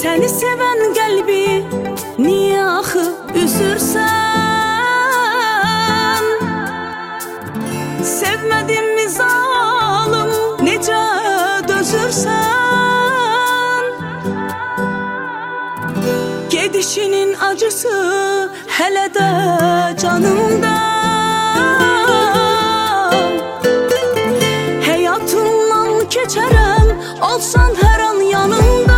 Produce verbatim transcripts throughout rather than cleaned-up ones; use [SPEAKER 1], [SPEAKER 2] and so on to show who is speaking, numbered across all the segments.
[SPEAKER 1] Səni sevən qəlbi niyə axı üzürsən? Sevmədim mi zalım, necə dözürsən? Gedişinin acısı hələ də canımda. Həyatımdan keçərəm, olsan hər an yanımda.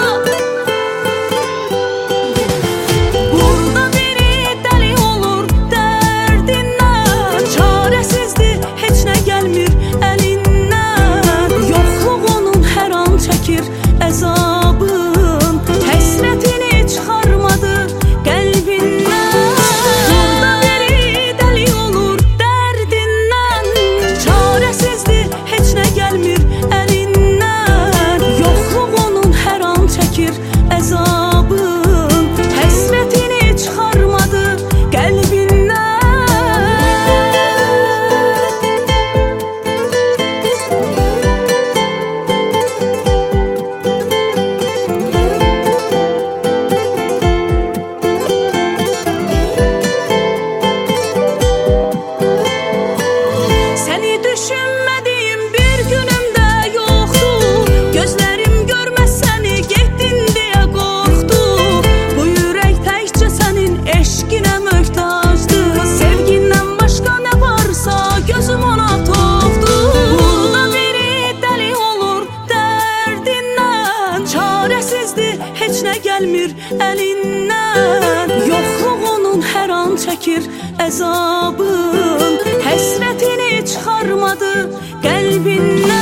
[SPEAKER 1] Burada biri dəli olur dərdindən, çarəsizdir, heç nə gəlmir əlindən. Yoxluq onun hər an çəkir əzabın, həsrətini çıxarmadı qəlbindən. Burada biri dəli olur dərdindən, çarəsizdir, heç nə gəlmir əlindən. Yoxluq onun hər an çəkir əzabın, həsrətini çıxarmadı qəlbindən. Səni düşünmədiyim bir günüm də yoxdur. Gözlərim görməz səni getdin deyə qorxdu. Bu ürək təkcə sənin eşqinə möhtacdır. Sevgindən başqa nə varsa gözüm ona toxdur. Burada biri dəli olur dərdindən, çarəsizdir, heç nə gəlmir əlindən. Yoxluq onun hər an çəkir əzabın, həsrətini çıxarmadı qəlbindən.